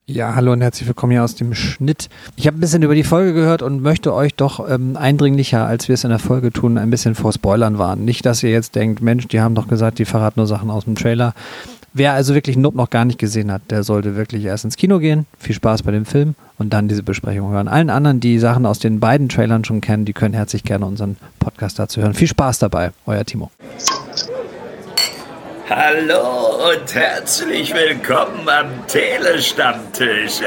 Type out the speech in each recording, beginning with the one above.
Ja, hallo und herzlich willkommen hier aus dem Schnitt. Ich habe ein bisschen über die Folge gehört und möchte euch doch eindringlicher, als wir es in der Folge tun, ein bisschen vor Spoilern warnen. Nicht, dass ihr jetzt denkt, Mensch, die haben doch gesagt, die verraten nur Sachen aus dem Trailer. Wer also wirklich Nope noch gar nicht gesehen hat, der sollte wirklich erst ins Kino gehen. Viel Spaß bei dem Film und dann diese Besprechung hören. Allen anderen, die Sachen aus den beiden Trailern schon kennen, die können herzlich gerne unseren Podcast dazu hören. Viel Spaß dabei, euer Timo. Hallo und herzlich willkommen am Telestammtisch.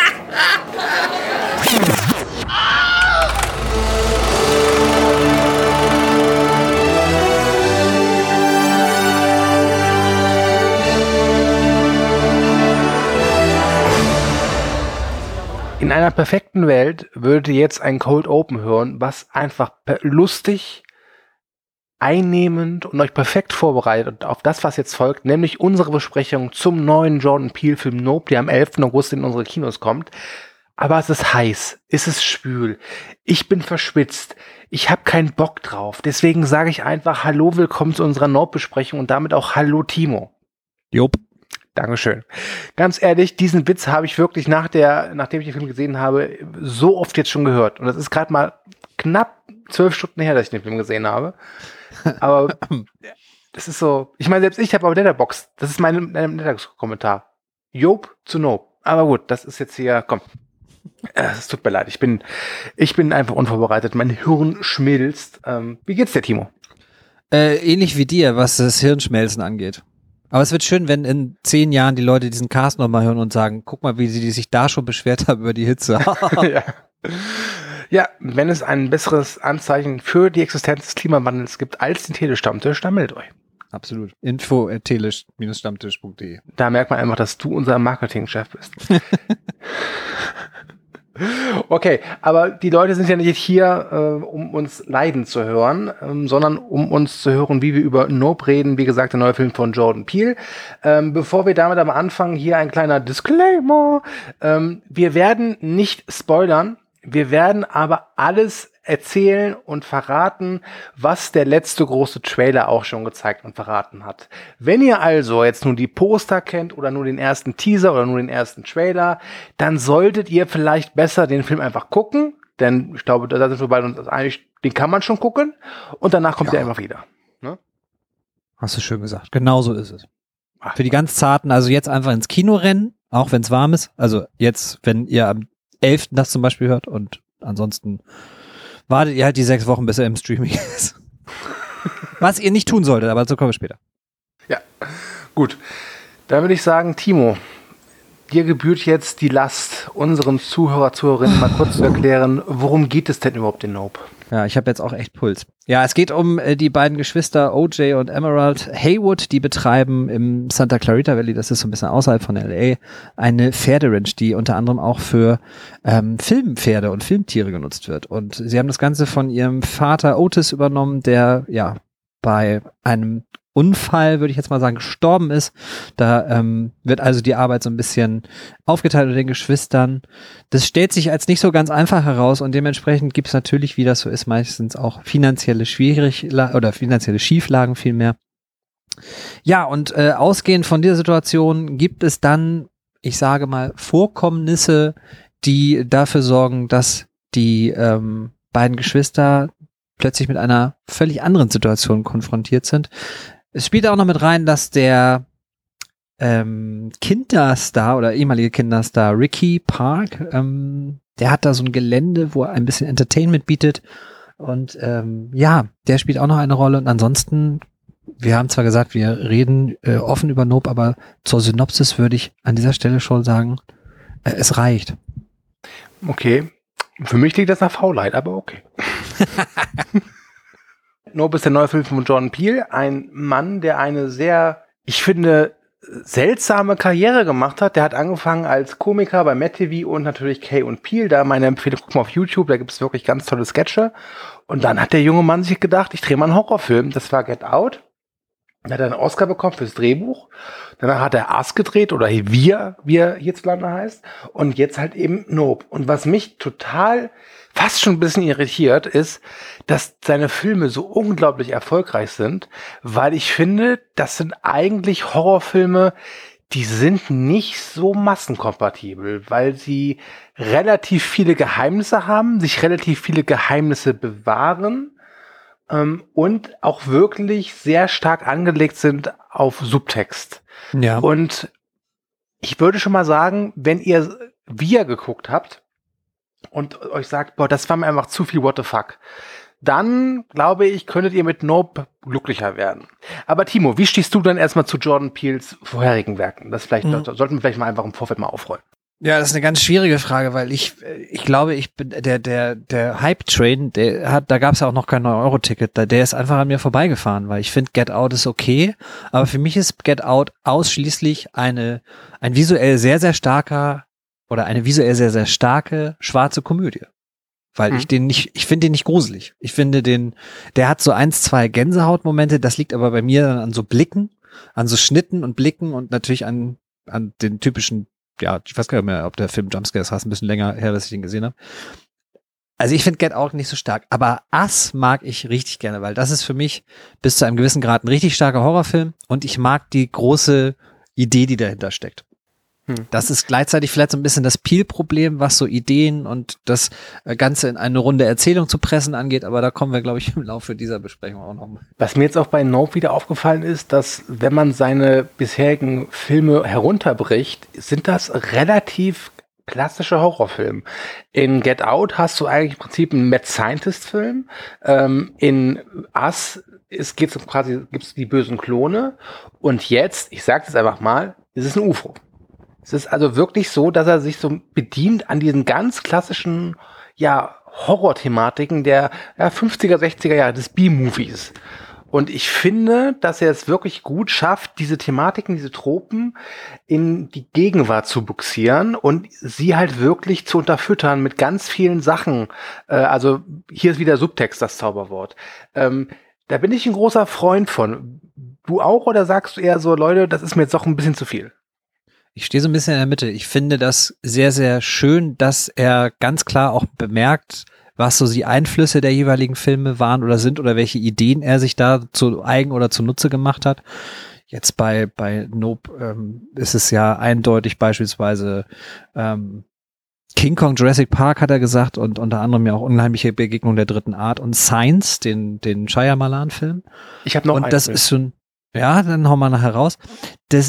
In einer perfekten Welt würde jetzt ein Cold Open hören, was einfach lustig, einnehmend und euch perfekt vorbereitet auf das, was jetzt folgt, nämlich unsere Besprechung zum neuen Jordan Peele-Film Nope, der am 11. August in unsere Kinos kommt. Aber es ist heiß, es ist schwül, ich bin verschwitzt, ich habe keinen Bock drauf. Deswegen sage ich einfach Hallo, willkommen zu unserer Nope-Besprechung und damit auch Hallo Timo. Jupp. Dankeschön. Ganz ehrlich, diesen Witz habe ich wirklich nachdem ich den Film gesehen habe, so oft jetzt schon gehört. Und das ist gerade mal knapp 12 Stunden her, dass ich den Film gesehen habe. Aber das ist so, ich meine, selbst ich habe auf Letterboxd, das ist mein Letterboxd-Kommentar. Job zu Nope. Aber gut, das ist jetzt hier, komm. Es tut mir leid, ich bin einfach unvorbereitet. Mein Hirn schmilzt. Wie geht's dir, Timo? Ähnlich wie dir, was das Hirnschmelzen angeht. Aber es wird schön, wenn in 10 Jahren die Leute diesen Cast nochmal hören und sagen, guck mal, wie sie sich da schon beschwert haben über die Hitze. Ja. Ja, wenn es ein besseres Anzeichen für die Existenz des Klimawandels gibt als den Telestammtisch, dann meldet euch. Absolut. info@tele-stammtisch.de. Da merkt man einfach, dass du unser Marketingchef bist. Okay, aber die Leute sind ja nicht hier, um uns leiden zu hören, sondern um uns zu hören, wie wir über Nope reden. Wie gesagt, der neue Film von Jordan Peele. Bevor wir damit aber anfangen, hier ein kleiner Disclaimer. Wir werden nicht spoilern. Wir werden aber alles erzählen und verraten, was der letzte große Trailer auch schon gezeigt und verraten hat. Wenn ihr also jetzt nur die Poster kennt oder nur den ersten Teaser oder nur den ersten Trailer, dann solltet ihr vielleicht besser den Film einfach gucken, denn ich glaube, da sind wir beide uns einig, den kann man schon gucken und danach kommt er einfach wieder. Ne? Hast du schön gesagt. Genau so ist es. Für die ganz Zarten, also jetzt einfach ins Kino rennen, auch wenn es warm ist. Also jetzt, wenn ihr am 11. das zum Beispiel hört und ansonsten wartet ihr halt die 6 Wochen, bis er im Streaming ist. Was ihr nicht tun solltet, aber dazu kommen wir später. Ja, gut. Dann würde ich sagen, Timo, dir gebührt jetzt die Last, unseren Zuhörerinnen mal kurz zu erklären, worum geht es denn überhaupt in Nope? Ja, ich habe jetzt auch echt Puls. Ja, es geht um die beiden Geschwister OJ und Emerald Haywood, die betreiben im Santa Clarita Valley, das ist so ein bisschen außerhalb von LA, eine Pferderanch, die unter anderem auch für Filmpferde und Filmtiere genutzt wird. Und sie haben das Ganze von ihrem Vater Otis übernommen, der ja bei einem Unfall, würde ich jetzt mal sagen, gestorben ist. Da wird also die Arbeit so ein bisschen aufgeteilt unter den Geschwistern. Das stellt sich als nicht so ganz einfach heraus und dementsprechend gibt es natürlich, wie das so ist, meistens auch finanzielle Schieflagen vielmehr. Ja, und ausgehend von dieser Situation gibt es dann, ich sage mal, Vorkommnisse, die dafür sorgen, dass die beiden Geschwister plötzlich mit einer völlig anderen Situation konfrontiert sind. Es spielt auch noch mit rein, dass der Kinderstar oder ehemalige Kinderstar Ricky Park, der hat da so ein Gelände, wo er ein bisschen Entertainment bietet und ja, der spielt auch noch eine Rolle und ansonsten, wir haben zwar gesagt, wir reden offen über Nope, aber zur Synopsis würde ich an dieser Stelle schon sagen, es reicht. Okay, für mich liegt das nach Faulheit, aber okay. Nope ist der neue Film von Jordan Peele, ein Mann, der eine sehr, ich finde, seltsame Karriere gemacht hat. Der hat angefangen als Komiker bei Matt TV und natürlich Kay und Peele. Da meine Empfehlung, guck mal auf YouTube, da gibt es wirklich ganz tolle Sketche. Und dann hat der junge Mann sich gedacht, ich drehe mal einen Horrorfilm. Das war Get Out. Dann hat er einen Oscar bekommen fürs Drehbuch. Danach hat er Us gedreht oder Wir, wie er hierzulande heißt. Und jetzt halt eben Nope. Und was mich total fast schon ein bisschen irritiert ist, dass seine Filme so unglaublich erfolgreich sind, weil ich finde, das sind eigentlich Horrorfilme, die sind nicht so massenkompatibel, weil sie relativ viele Geheimnisse haben, sich relativ viele Geheimnisse bewahren und auch wirklich sehr stark angelegt sind auf Subtext. Ja. Und ich würde schon mal sagen, wenn ihr Wir geguckt habt und euch sagt, boah, das war mir einfach zu viel What the fuck, dann, glaube ich, könntet ihr mit Nope glücklicher werden. Aber Timo, wie stehst du denn erstmal zu Jordan Peels vorherigen Werken? Das vielleicht sollten wir vielleicht mal einfach im Vorfeld mal aufrollen. Ja, das ist eine ganz schwierige Frage, weil ich glaube, ich bin der Hype-Train, da gab es ja auch noch kein 9-Euro-Ticket, der ist einfach an mir vorbeigefahren, weil ich finde, Get Out ist okay, aber für mich ist Get Out ausschließlich ein visuell sehr, sehr starker oder eine visuell sehr, sehr starke schwarze Komödie. Weil ich finde den nicht gruselig. Ich finde der hat so 1-2 Gänsehautmomente, das liegt aber bei mir an so Blicken, an so Schnitten und Blicken und natürlich an den typischen, ja, ich weiß gar nicht mehr, ob der Film Jumpscares heißt, ein bisschen länger her, dass ich den gesehen habe. Also ich finde Get Out nicht so stark, aber Us mag ich richtig gerne, weil das ist für mich bis zu einem gewissen Grad ein richtig starker Horrorfilm und ich mag die große Idee, die dahinter steckt. Das ist gleichzeitig vielleicht so ein bisschen das Peel-Problem, was so Ideen und das Ganze in eine runde Erzählung zu pressen angeht, aber da kommen wir, glaube ich, im Laufe dieser Besprechung auch noch mal. Was mir jetzt auch bei Nope wieder aufgefallen ist, dass wenn man seine bisherigen Filme herunterbricht, sind das relativ klassische Horrorfilme. In Get Out hast du eigentlich im Prinzip einen Mad Scientist-Film. In Us gibt's die bösen Klone und jetzt, ich sage es einfach mal, es ist ein UFO. Es ist also wirklich so, dass er sich so bedient an diesen ganz klassischen, ja, Horror-Thematiken der 50er, 60er Jahre des B-Movies. Und ich finde, dass er es wirklich gut schafft, diese Thematiken, diese Tropen in die Gegenwart zu buxieren und sie halt wirklich zu unterfüttern mit ganz vielen Sachen. Also hier ist wieder Subtext, das Zauberwort. Da bin ich ein großer Freund von. Du auch oder sagst du eher so, Leute, das ist mir jetzt doch ein bisschen zu viel? Ich stehe so ein bisschen in der Mitte. Ich finde das sehr, sehr schön, dass er ganz klar auch bemerkt, was so die Einflüsse der jeweiligen Filme waren oder sind oder welche Ideen er sich da zu eigen oder zunutze gemacht hat. Jetzt bei Nope ist es ja eindeutig beispielsweise King Kong, Jurassic Park hat er gesagt und unter anderem ja auch Unheimliche Begegnung der dritten Art und Science, den Shyamalan-Film. Ich habe noch einen. Und das ist schon, ja, dann hauen wir nachher raus. Das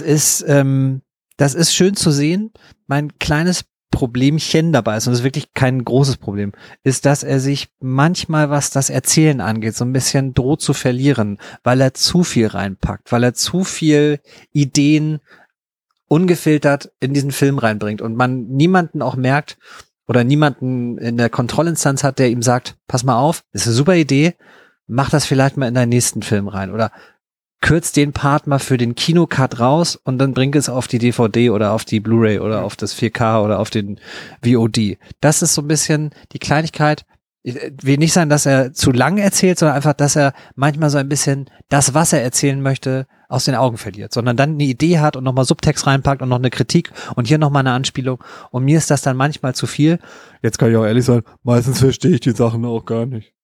ist schön zu sehen. Mein kleines Problemchen dabei ist, und das ist wirklich kein großes Problem, ist, dass er sich manchmal, was das Erzählen angeht, so ein bisschen droht zu verlieren, weil er zu viel reinpackt, weil er zu viel Ideen ungefiltert in diesen Film reinbringt und man niemanden auch merkt oder niemanden in der Kontrollinstanz hat, der ihm sagt, pass mal auf, ist eine super Idee, mach das vielleicht mal in deinen nächsten Film rein oder kürzt den Part mal für den Kinocut raus und dann bring es auf die DVD oder auf die Blu-ray oder auf das 4K oder auf den VOD. Das ist so ein bisschen die Kleinigkeit. Ich will nicht sagen, dass er zu lang erzählt, sondern einfach, dass er manchmal so ein bisschen das, was er erzählen möchte, aus den Augen verliert, sondern dann eine Idee hat und nochmal Subtext reinpackt und noch eine Kritik und hier nochmal eine Anspielung. Und mir ist das dann manchmal zu viel. Jetzt kann ich auch ehrlich sagen, meistens verstehe ich die Sachen auch gar nicht.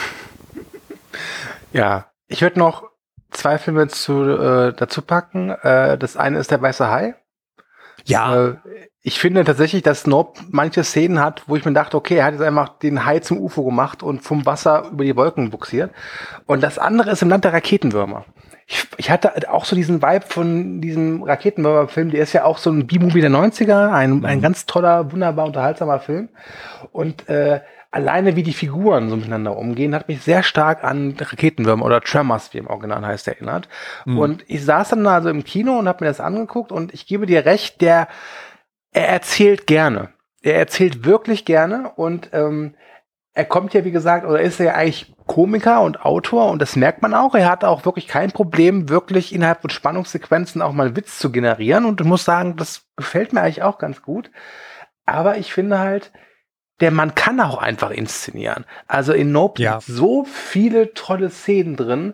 Ja, ich würde noch 2 Filme dazu packen. Das eine ist Der Weiße Hai. Ja. Ich finde tatsächlich, dass Nope manche Szenen hat, wo ich mir dachte, okay, er hat jetzt einfach den Hai zum UFO gemacht und vom Wasser über die Wolken buxiert. Und das andere ist Im Land der Raketenwürmer. Ich hatte auch so diesen Vibe von diesem Raketenwürmer-Film, der ist ja auch so ein B-Movie der 90er, ein ganz toller, wunderbar unterhaltsamer Film. Und alleine wie die Figuren so miteinander umgehen, hat mich sehr stark an Raketenwürmer oder Tremors, wie im Original heißt, erinnert. Und ich saß dann also im Kino und habe mir das angeguckt und ich gebe dir recht, er erzählt gerne. Er erzählt wirklich gerne und er kommt ja, wie gesagt, oder ist ja eigentlich Komiker und Autor und das merkt man auch. Er hat auch wirklich kein Problem, wirklich innerhalb von Spannungssequenzen auch mal einen Witz zu generieren und ich muss sagen, das gefällt mir eigentlich auch ganz gut. Aber ich finde halt, der Mann kann auch einfach inszenieren. Also in Nope sind so viele tolle Szenen drin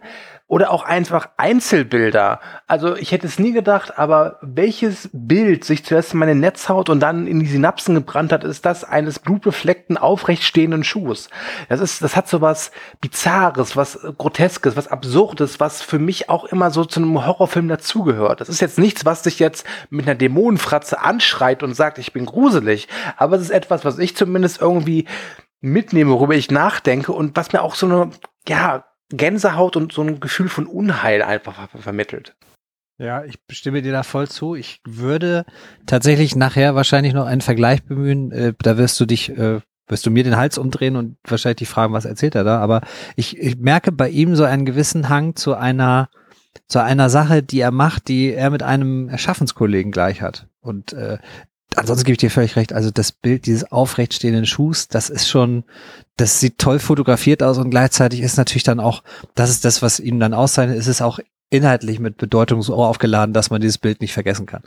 oder auch einfach Einzelbilder. Also ich hätte es nie gedacht, aber welches Bild sich zuerst in meine Netzhaut und dann in die Synapsen gebrannt hat, ist das eines blutbefleckten, aufrecht stehenden Schuhs. Das hat so was Bizarres, was Groteskes, was Absurdes, was für mich auch immer so zu einem Horrorfilm dazugehört. Das ist jetzt nichts, was sich jetzt mit einer Dämonenfratze anschreit und sagt, ich bin gruselig. Aber es ist etwas, was ich zumindest irgendwie mitnehme, worüber ich nachdenke und was mir auch so eine, Gänsehaut und so ein Gefühl von Unheil einfach vermittelt. Ja, ich stimme dir da voll zu. Ich würde tatsächlich nachher wahrscheinlich noch einen Vergleich bemühen. Da wirst du mir den Hals umdrehen und wahrscheinlich die fragen, was erzählt er da. Aber ich merke bei ihm so einen gewissen Hang zu einer Sache, die er macht, die er mit einem Schaffenskollegen gleich hat. Und ansonsten gebe ich dir völlig recht. Also das Bild dieses aufrecht stehenden Schuhs, das sieht toll fotografiert aus und gleichzeitig ist natürlich dann auch, das ist das, was ihn dann auszeichnet, ist es auch inhaltlich mit Bedeutung so aufgeladen, dass man dieses Bild nicht vergessen kann.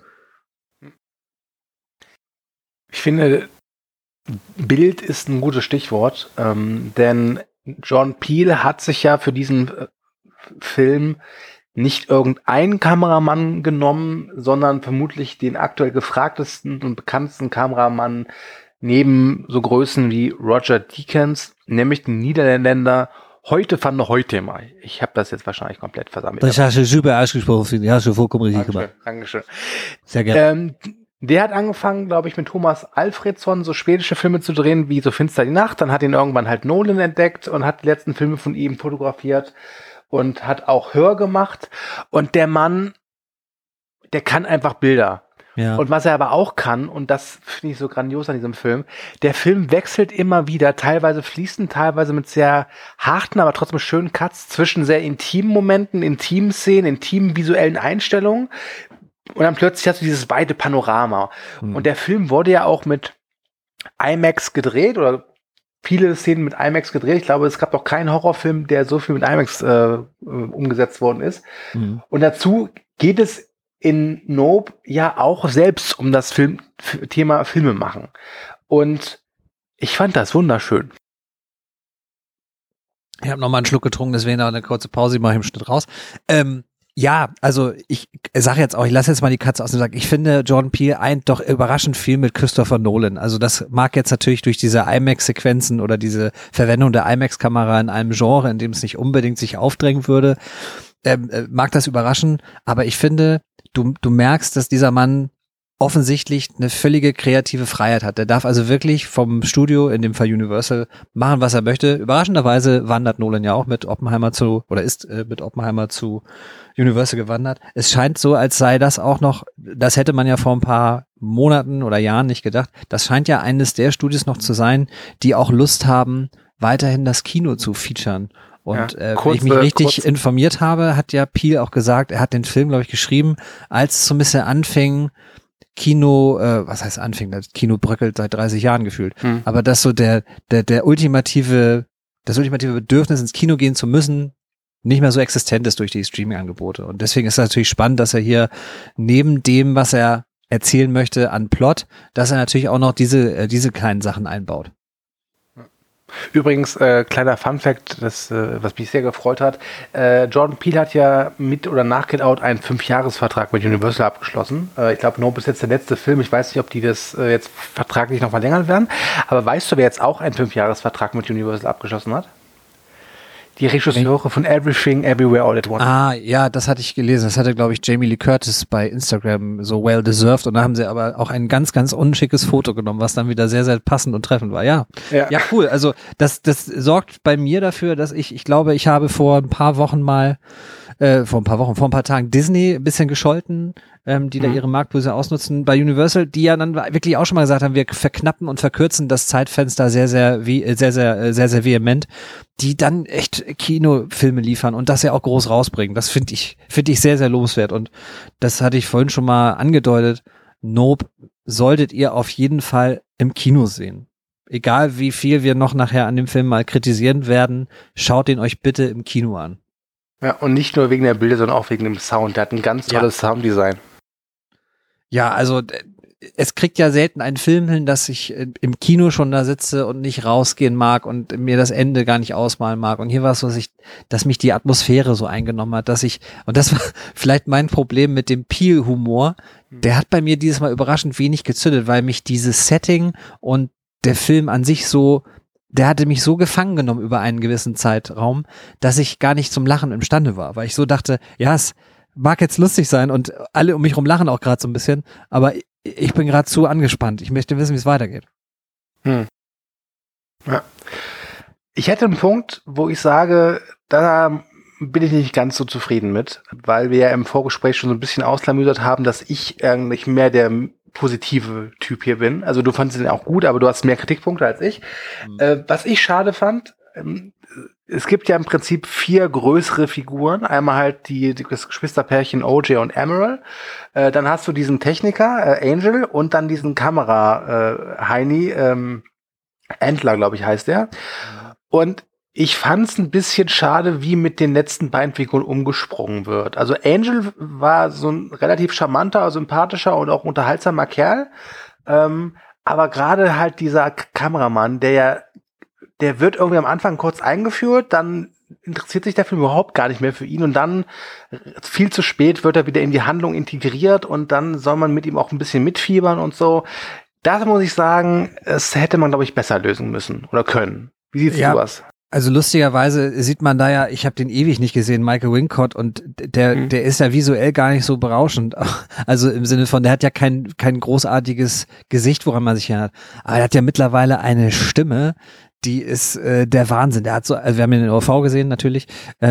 Ich finde, Bild ist ein gutes Stichwort, denn Jordan Peele hat sich ja für diesen Film nicht irgendeinen Kameramann genommen, sondern vermutlich den aktuell gefragtesten und bekanntesten Kameramann neben so Größen wie Roger Deakins, nämlich den Niederländer Heute van der Hoytema. Ich habe das jetzt wahrscheinlich komplett versammelt. Das hast du super ausgesprochen, finde ich. Hast du vollkommen richtig gemacht. Dankeschön. Sehr gerne. Der hat angefangen, glaube ich, mit Thomas Alfredson so schwedische Filme zu drehen, wie So finster die Nacht. Dann hat ihn irgendwann halt Nolan entdeckt und hat die letzten Filme von ihm fotografiert. Und hat auch Hör gemacht. Und der Mann, der kann einfach Bilder. Ja. Und was er aber auch kann, und das finde ich so grandios an diesem Film, der Film wechselt immer wieder, teilweise fließend, teilweise mit sehr harten, aber trotzdem schönen Cuts zwischen sehr intimen Momenten, intimen Szenen, intimen visuellen Einstellungen. Und dann plötzlich hast du dieses weite Panorama. Und der Film wurde ja auch mit IMAX gedreht oder viele Szenen mit IMAX gedreht. Ich glaube, es gab noch keinen Horrorfilm, der so viel mit IMAX umgesetzt worden ist. Und dazu geht es in Nope ja auch selbst um das Thema Filme machen. Und ich fand das wunderschön. Ich habe noch mal einen Schluck getrunken, deswegen noch eine kurze Pause, ich mache im Schnitt raus. Ja, also ich sage jetzt auch, ich lasse jetzt mal die Katze aus dem Sack. Ich finde, Jordan Peele eint doch überraschend viel mit Christopher Nolan. Also das mag jetzt natürlich durch diese IMAX-Sequenzen oder diese Verwendung der IMAX-Kamera in einem Genre, in dem es nicht unbedingt sich aufdrängen würde, mag das überraschen. Aber ich finde, du merkst, dass dieser Mann offensichtlich eine völlige kreative Freiheit hat. Der darf also wirklich vom Studio, in dem Fall Universal, machen, was er möchte. Überraschenderweise wandert Nolan ja auch mit Oppenheimer ist mit Oppenheimer zu Universal gewandert. Es scheint so, als sei das auch noch, das hätte man ja vor ein paar Monaten oder Jahren nicht gedacht, das scheint ja eines der Studios noch zu sein, die auch Lust haben, weiterhin das Kino zu featuren. Und wenn ich mich richtig informiert habe, hat ja Peele auch gesagt, er hat den Film, glaube ich, geschrieben, als es so ein bisschen anfing, Kino, was heißt anfing, das Kino bröckelt seit 30 Jahren gefühlt, aber dass so das ultimative Bedürfnis ins Kino gehen zu müssen, nicht mehr so existent ist durch die Streaming-Angebote. Und deswegen ist es natürlich spannend, dass er hier neben dem, was er erzählen möchte an Plot, dass er natürlich auch noch diese kleinen Sachen einbaut. Übrigens, kleiner Funfact, was mich sehr gefreut hat. Jordan Peele hat ja mit oder nach Get Out einen 5-Jahres-Vertrag mit Universal abgeschlossen. Ich glaube, Nope ist jetzt der letzte Film. Ich weiß nicht, ob die das jetzt vertraglich noch verlängern werden. Aber weißt du, wer jetzt auch einen 5-Jahres-Vertrag mit Universal abgeschlossen hat? Die Regisseure von Everything, Everywhere, All at Once. Ah, ja, das hatte ich gelesen. Das hatte, glaube ich, Jamie Lee Curtis bei Instagram so well deserved. Und da haben sie aber auch ein ganz, ganz unschickes Foto genommen, was dann wieder sehr, sehr passend und treffend war. Ja, cool. Also das sorgt bei mir dafür, dass ich glaube, ich habe vor ein paar Tagen Disney ein bisschen gescholten, die da ihre Marktposition ausnutzen. Bei Universal, die ja dann wirklich auch schon mal gesagt haben, wir verknappen und verkürzen das Zeitfenster sehr, sehr vehement, die dann echt Kinofilme liefern und das ja auch groß rausbringen. Das finde ich sehr, sehr lobenswert. Und das hatte ich vorhin schon mal angedeutet. Nope solltet ihr auf jeden Fall im Kino sehen. Egal wie viel wir noch nachher an dem Film mal kritisieren werden, schaut den euch bitte im Kino an. Ja, und nicht nur wegen der Bilder, sondern auch wegen dem Sound. Der hat ein ganz tolles Sounddesign. Ja, also es kriegt ja selten einen Film hin, dass ich im Kino schon da sitze und nicht rausgehen mag und mir das Ende gar nicht ausmalen mag. Und hier war es so, dass mich die Atmosphäre so eingenommen hat, und das war vielleicht mein Problem mit dem Peel-Humor, der hat bei mir dieses Mal überraschend wenig gezündet, weil mich dieses Setting und der Film an sich der hatte mich so gefangen genommen über einen gewissen Zeitraum, dass ich gar nicht zum Lachen imstande war, weil ich so dachte, ja, es mag jetzt lustig sein und alle um mich rum lachen auch gerade so ein bisschen, aber ich bin gerade zu angespannt. Ich möchte wissen, wie es weitergeht. Ja. Ich hätte einen Punkt, wo ich sage, da bin ich nicht ganz so zufrieden mit, weil wir ja im Vorgespräch schon so ein bisschen ausklamüsert haben, dass ich eigentlich mehr der positive Typ hier bin. Also du fandest den auch gut, aber du hast mehr Kritikpunkte als ich. Was ich schade fand, es gibt ja im Prinzip 4 größere Figuren. Einmal halt das Geschwisterpärchen OJ und Emerald. Dann hast du diesen Techniker, Angel, und dann diesen Kamera-Heini, Antler, glaube ich, heißt der. Und ich fand's ein bisschen schade, wie mit den letzten beiden Figuren umgesprungen wird. Also Angel war so ein relativ charmanter, sympathischer und auch unterhaltsamer Kerl. Aber gerade halt dieser Kameramann, der wird irgendwie am Anfang kurz eingeführt, dann interessiert sich der Film überhaupt gar nicht mehr für ihn und dann viel zu spät wird er wieder in die Handlung integriert und dann soll man mit ihm auch ein bisschen mitfiebern und so. Das muss ich sagen, es hätte man, glaube ich, besser lösen müssen oder können. Wie siehst du das? Also lustigerweise sieht man da ja, ich habe den ewig nicht gesehen, Michael Wincott, und der ist ja visuell gar nicht so berauschend. Also im Sinne von, der hat ja kein großartiges Gesicht, woran man sich erinnert. Aber er hat ja mittlerweile eine Stimme, die ist der Wahnsinn. Der hat so, also wir haben ihn in der OV gesehen natürlich,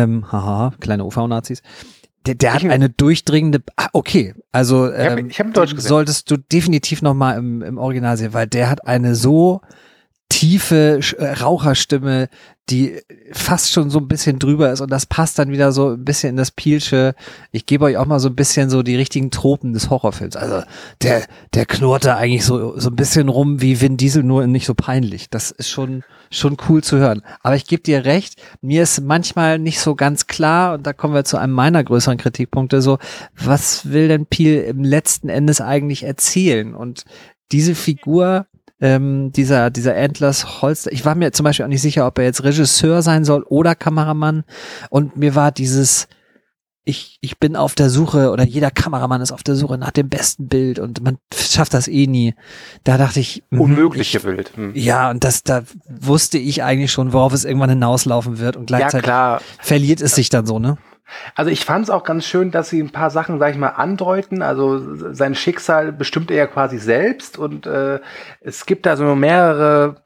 kleine OV-Nazis. Der hat eine durchdringende, okay, also ich hab Deutsch gesehen. Solltest du definitiv nochmal im Original sehen, weil der hat eine so tiefe Raucherstimme, die fast schon so ein bisschen drüber ist und das passt dann wieder so ein bisschen in das Pielsche. Ich gebe euch auch mal so ein bisschen so die richtigen Tropen des Horrorfilms. Also der knurrt da eigentlich so ein bisschen rum wie Vin Diesel, nur nicht so peinlich. Das ist schon cool zu hören. Aber ich gebe dir recht, mir ist manchmal nicht so ganz klar, und da kommen wir zu einem meiner größeren Kritikpunkte, so, was will denn Peele im letzten Endes eigentlich erzählen? Und diese Figur, dieser Antlers Holster, ich war mir zum Beispiel auch nicht sicher, ob er jetzt Regisseur sein soll oder Kameramann, und mir war dieses, ich bin auf der Suche, oder jeder Kameramann ist auf der Suche nach dem besten Bild und man schafft das eh nie. Da dachte ich, unmögliche Bild. Ja, und da wusste ich eigentlich schon, worauf es irgendwann hinauslaufen wird, und gleichzeitig verliert es sich dann so, ne? Also ich fand es auch ganz schön, dass sie ein paar Sachen, sag ich mal, andeuten. Also sein Schicksal bestimmt er ja quasi selbst, und es gibt da so mehrere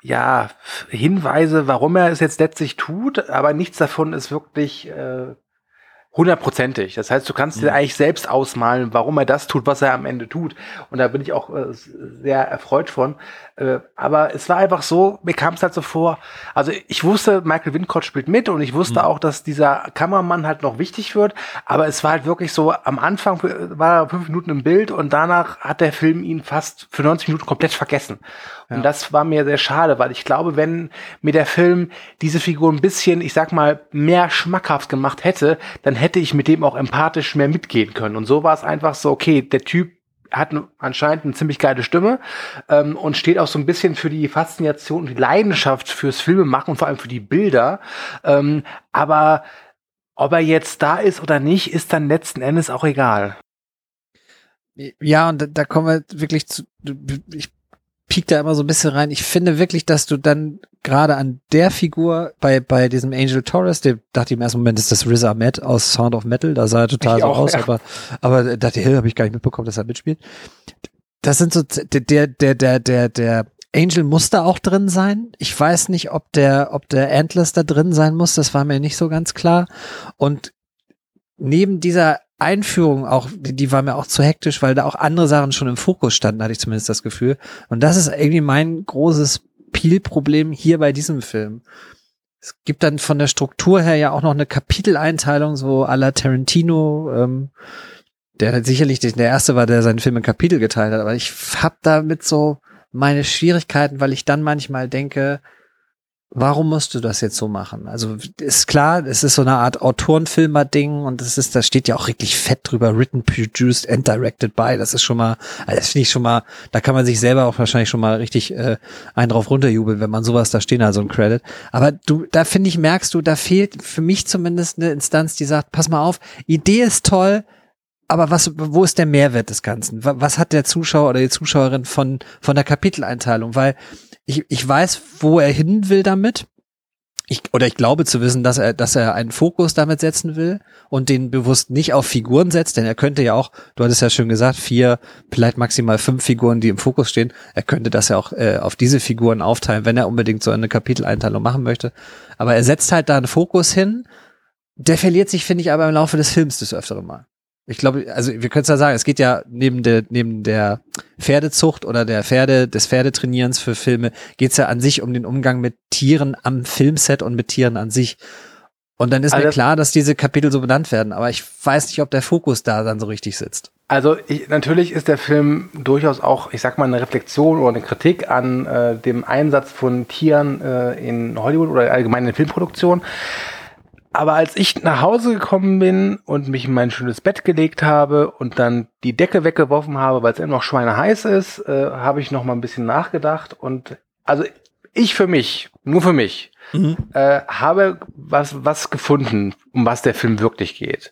Hinweise, warum er es jetzt letztlich tut, aber nichts davon ist wirklich 100%ig. Das heißt, du kannst dir eigentlich selbst ausmalen, warum er das tut, was er am Ende tut. Und da bin ich auch sehr erfreut von. Aber es war einfach so, mir kam es halt so vor, also ich wusste, Michael Wincott spielt mit, und ich wusste auch, dass dieser Kameramann halt noch wichtig wird, aber es war halt wirklich so, am Anfang war er 5 Minuten im Bild und danach hat der Film ihn fast für 90 Minuten komplett vergessen. Ja. Und das war mir sehr schade, weil ich glaube, wenn mir der Film diese Figur ein bisschen, ich sag mal, mehr schmackhaft gemacht hätte, dann hätte ich mit dem auch empathisch mehr mitgehen können. Und so war es einfach so, okay, der Typ hat anscheinend eine ziemlich geile Stimme und steht auch so ein bisschen für die Faszination und die Leidenschaft fürs Filmemachen und vor allem für die Bilder. Aber ob er jetzt da ist oder nicht, ist dann letzten Endes auch egal. Ja, und da kommen wir wirklich zu, ich piek da immer so ein bisschen rein. Ich finde wirklich, dass du dann gerade an der Figur bei diesem Angel Torres, der dachte im ersten Moment, ist das Riz Ahmed aus Sound of Metal, da sah er total so aus, ja. aber dachte, habe ich gar nicht mitbekommen, dass er mitspielt. Das sind so, der Angel muss da auch drin sein. Ich weiß nicht, ob der Antlers da drin sein muss, das war mir nicht so ganz klar. Und neben dieser Einführung auch, die war mir auch zu hektisch, weil da auch andere Sachen schon im Fokus standen, hatte ich zumindest das Gefühl. Und das ist irgendwie mein großes Peel-Problem hier bei diesem Film. Es gibt dann von der Struktur her ja auch noch eine Kapiteleinteilung, so à la Tarantino, der sicherlich der erste war, der seinen Film in Kapitel geteilt hat, aber ich hab damit so meine Schwierigkeiten, weil ich dann manchmal denke, warum musst du das jetzt so machen? Also ist klar, es ist so eine Art Autorenfilmer-Ding und da steht ja auch richtig fett drüber, written, produced and directed by. Das ist schon mal, also das finde ich schon mal, da kann man sich selber auch wahrscheinlich schon mal richtig einen drauf runterjubeln, wenn man sowas da stehen hat, so ein Credit. Aber da finde ich, merkst du, da fehlt für mich zumindest eine Instanz, die sagt, pass mal auf, Idee ist toll, aber wo ist der Mehrwert des Ganzen? Was hat der Zuschauer oder die Zuschauerin von der Kapiteleinteilung? Weil ich weiß, wo er hin will damit. Ich glaube zu wissen, dass er einen Fokus damit setzen will und den bewusst nicht auf Figuren setzt, denn er könnte ja auch, du hattest ja schon gesagt, 4, vielleicht maximal 5 Figuren, die im Fokus stehen. Er könnte das ja auch auf diese Figuren aufteilen, wenn er unbedingt so eine Kapiteleinteilung machen möchte. Aber er setzt halt da einen Fokus hin. Der verliert sich, finde ich, aber im Laufe des Films des Öfteren mal. Ich glaube, also wir können es ja sagen, es geht ja neben der Pferdezucht oder des Pferdetrainierens für Filme, geht es ja an sich um den Umgang mit Tieren am Filmset und mit Tieren an sich. Und dann ist mir klar, dass diese Kapitel so benannt werden, aber ich weiß nicht, ob der Fokus da dann so richtig sitzt. Also natürlich ist der Film durchaus auch, ich sag mal, eine Reflexion oder eine Kritik an dem Einsatz von Tieren in Hollywood oder allgemein in Filmproduktion. Aber als ich nach Hause gekommen bin und mich in mein schönes Bett gelegt habe und dann die Decke weggeworfen habe, weil es immer noch schweineheiß ist, habe ich noch mal ein bisschen nachgedacht und also ich für mich, nur für mich, habe was gefunden, um was der Film wirklich geht.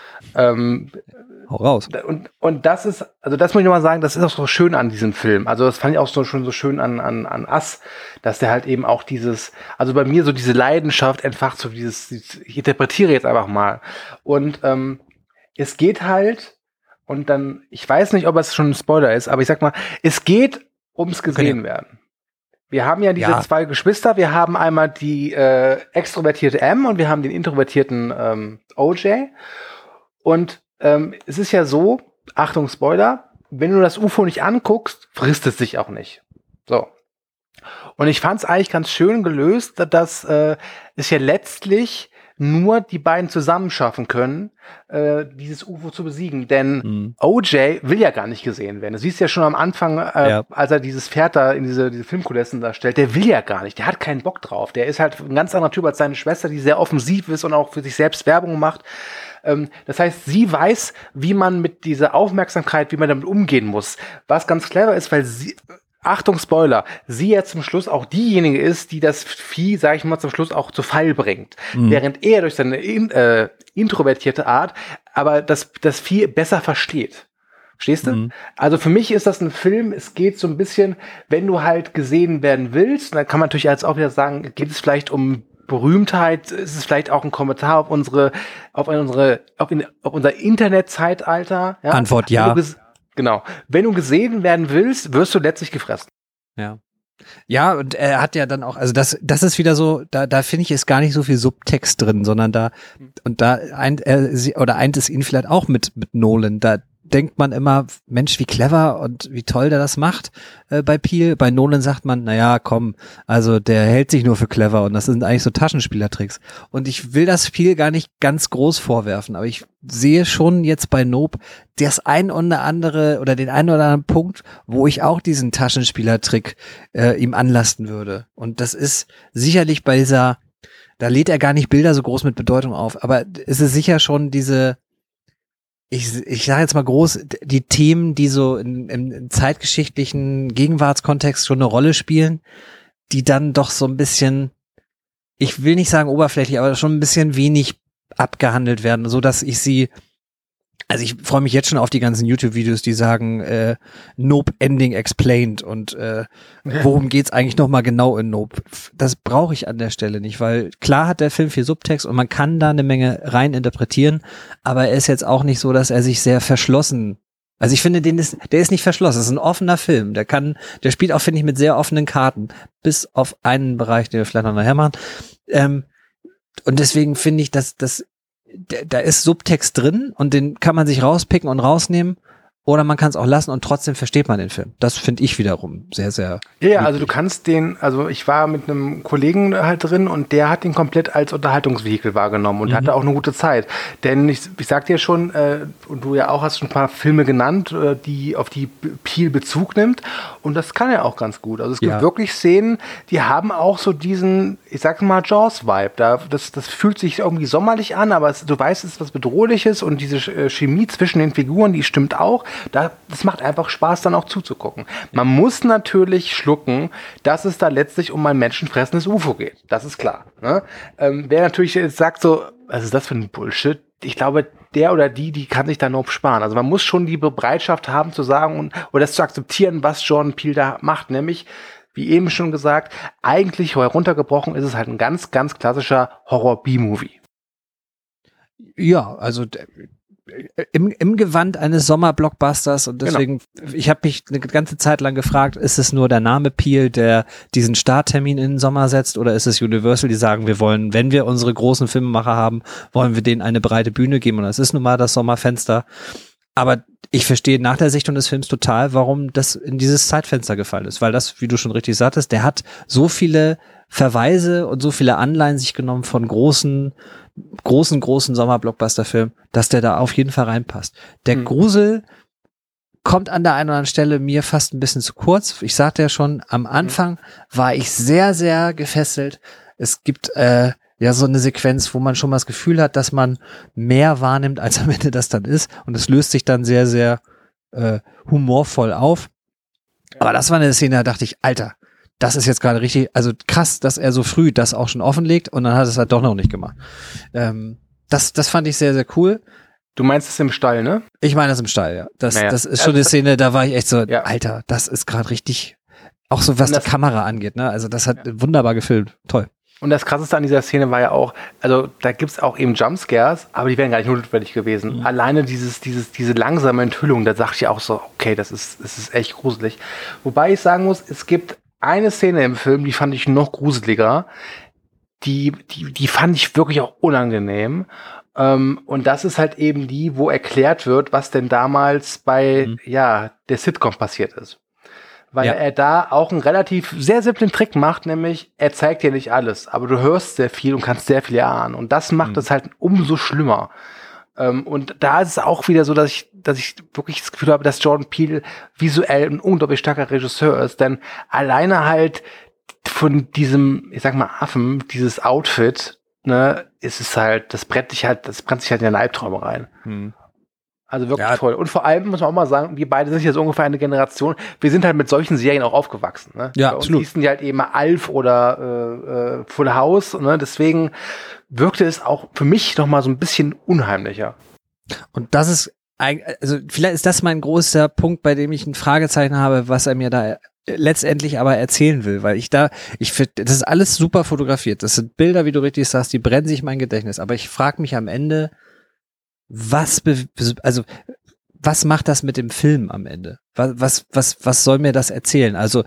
Hau raus. Und das ist, also das muss ich nochmal sagen, das ist auch so schön an diesem Film. Also das fand ich auch schon so schön an Us, dass der halt eben auch also bei mir so diese Leidenschaft entfacht, so ich interpretiere jetzt einfach mal. Und es geht halt, und dann, ich weiß nicht, ob es schon ein Spoiler ist, aber ich sag mal, es geht ums gesehen werden. Wir haben ja diese 2 Geschwister, wir haben einmal die extrovertierte M und wir haben den introvertierten OJ. Und es ist ja so, Achtung, Spoiler, wenn du das UFO nicht anguckst, frisst es sich auch nicht. So. Und ich fand es eigentlich ganz schön gelöst, dass es ja letztlich nur die beiden zusammen schaffen können, dieses UFO zu besiegen. Denn OJ will ja gar nicht gesehen werden. Du siehst ja schon am Anfang, als er dieses Pferd da in diese Filmkulissen da stellt, der will ja gar nicht, der hat keinen Bock drauf. Der ist halt ein ganz anderer Typ als seine Schwester, die sehr offensiv ist und auch für sich selbst Werbung macht. Das heißt, sie weiß, wie man mit dieser Aufmerksamkeit, wie man damit umgehen muss. Was ganz clever ist, weil sie, Achtung, Spoiler, sie ja zum Schluss auch diejenige ist, die das Vieh, sag ich mal, zum Schluss auch zu Fall bringt. Während er durch seine introvertierte Art aber das Vieh besser versteht. Verstehst du? Also für mich ist das ein Film, es geht so ein bisschen, wenn du halt gesehen werden willst, dann kann man natürlich jetzt auch wieder sagen, geht es vielleicht um Berühmtheit, ist es vielleicht auch ein Kommentar auf unser Internetzeitalter. Ja? Antwort ja. Genau. Wenn du gesehen werden willst, wirst du letztlich gefressen. Ja. Ja, und er hat ja dann auch, also das ist wieder so, da finde ich, ist gar nicht so viel Subtext drin, sondern eint es ihn vielleicht auch mit Nolan. Da denkt man immer, Mensch, wie clever und wie toll der das macht bei Peele. Bei Nolan sagt man, naja, komm, also der hält sich nur für clever und das sind eigentlich so Taschenspielertricks. Und ich will das Peele gar nicht ganz groß vorwerfen, aber ich sehe schon jetzt bei Nope den einen oder anderen Punkt, wo ich auch diesen Taschenspielertrick ihm anlasten würde. Und das ist sicherlich bei da lädt er gar nicht Bilder so groß mit Bedeutung auf, aber es ist sicher schon ich sage jetzt mal groß, die Themen, die so im zeitgeschichtlichen Gegenwartskontext schon eine Rolle spielen, die dann doch so ein bisschen, ich will nicht sagen oberflächlich, aber schon ein bisschen wenig abgehandelt werden, so dass ich freue mich jetzt schon auf die ganzen YouTube-Videos, die sagen, Nope Ending Explained und worum geht's eigentlich nochmal genau in Nope? Das brauche ich an der Stelle nicht, weil klar hat der Film viel Subtext und man kann da eine Menge rein interpretieren, aber er ist jetzt auch nicht so, dass er sich sehr verschlossen, also ich finde, der ist nicht verschlossen, das ist ein offener Film, der spielt auch, finde ich, mit sehr offenen Karten, bis auf einen Bereich, den wir vielleicht noch nachher machen, und deswegen finde ich, dass da ist Subtext drin und den kann man sich rauspicken und rausnehmen oder man kann es auch lassen und trotzdem versteht man den Film. Das finde ich wiederum sehr, sehr Ja, also du kannst also ich war mit einem Kollegen halt drin und der hat den komplett als Unterhaltungsvehikel wahrgenommen und hatte auch eine gute Zeit. Denn ich sag dir schon, und du ja auch hast schon ein paar Filme genannt, auf die Peele Bezug nimmt und das kann er auch ganz gut. Also es gibt wirklich Szenen, die haben auch so diesen, ich sag mal, Jaws-Vibe. Das fühlt sich irgendwie sommerlich an, aber du weißt, es ist was Bedrohliches und diese Chemie zwischen den Figuren, die stimmt auch. Das macht einfach Spaß, dann auch zuzugucken. Man muss natürlich schlucken, dass es da letztlich um ein menschenfressendes UFO geht. Das ist klar. Ne? Wer natürlich jetzt sagt so, was ist das für ein Bullshit? Ich glaube, der oder die kann sich da nur sparen. Also man muss schon die Bereitschaft haben zu sagen oder das zu akzeptieren, was Jordan Peele da macht. Nämlich, wie eben schon gesagt, eigentlich heruntergebrochen ist es halt ein ganz, ganz klassischer Horror-B-Movie. Ja, also im Gewand eines Sommerblockbusters und deswegen, ich habe mich eine ganze Zeit lang gefragt, ist es nur der Name Peele, der diesen Starttermin in den Sommer setzt oder ist es Universal, die sagen, wir wollen, wenn wir unsere großen Filmemacher haben, wollen wir denen eine breite Bühne geben und das ist nun mal das Sommerfenster. Aber ich verstehe nach der Sichtung des Films total, warum das in dieses Zeitfenster gefallen ist, weil das, wie du schon richtig sagtest, der hat so viele Verweise und so viele Anleihen sich genommen von großen Sommerblockbuster-Film, dass der da auf jeden Fall reinpasst. Der Grusel kommt an der einen oder anderen Stelle mir fast ein bisschen zu kurz. Ich sagte ja schon, am Anfang war ich sehr, sehr gefesselt. Es gibt so eine Sequenz, wo man schon mal das Gefühl hat, dass man mehr wahrnimmt, als am Ende das dann ist. Und es löst sich dann sehr, sehr humorvoll auf. Aber das war eine Szene, da dachte ich, Alter, das ist jetzt gerade richtig, also krass, dass er so früh das auch schon offenlegt und dann hat es halt doch noch nicht gemacht. Das fand ich sehr, sehr cool. Du meinst es im Stall, ne? Ich meine das im Stall, ja. Das ist schon eine Szene, da war ich echt so, Alter, das ist gerade richtig, auch so was die Kamera angeht, ne? Also das hat wunderbar gefilmt, toll. Und das Krasseste an dieser Szene war ja auch, also da gibt's auch eben Jumpscares, aber die wären gar nicht notwendig gewesen. Alleine diese langsame Enthüllung, da dachte ich auch so, okay, das ist echt gruselig. Wobei ich sagen muss, es gibt eine Szene im Film, die fand ich noch gruseliger. Die fand ich wirklich auch unangenehm. Und das ist halt eben die, wo erklärt wird, was denn damals bei der Sitcom passiert ist. Weil er da auch einen relativ sehr simplen Trick macht, nämlich er zeigt dir nicht alles, aber du hörst sehr viel und kannst sehr viel erahnen. Und das macht es halt umso schlimmer. Und da ist es auch wieder so, dass ich wirklich das Gefühl habe, dass Jordan Peele visuell ein unglaublich starker Regisseur ist, denn alleine halt von diesem, ich sag mal, Affen, dieses Outfit, ne, ist es halt, das brennt sich halt in den Albträume rein. Also wirklich toll. Und vor allem muss man auch mal sagen, wir beide sind jetzt ungefähr eine Generation, wir sind halt mit solchen Serien auch aufgewachsen. Ne? Ja, bei uns absolut. hießen die halt eben Alf oder Full House. Ne? Deswegen wirkte es auch für mich noch mal so ein bisschen unheimlicher. Und das ist, also vielleicht ist das mein großer Punkt, bei dem ich ein Fragezeichen habe, was er mir da letztendlich aber erzählen will, weil ich finde, das ist alles super fotografiert. Das sind Bilder, wie du richtig sagst, die brennen sich in mein Gedächtnis. Aber ich frage mich am Ende, was macht das mit dem Film am Ende? Was soll mir das erzählen? Also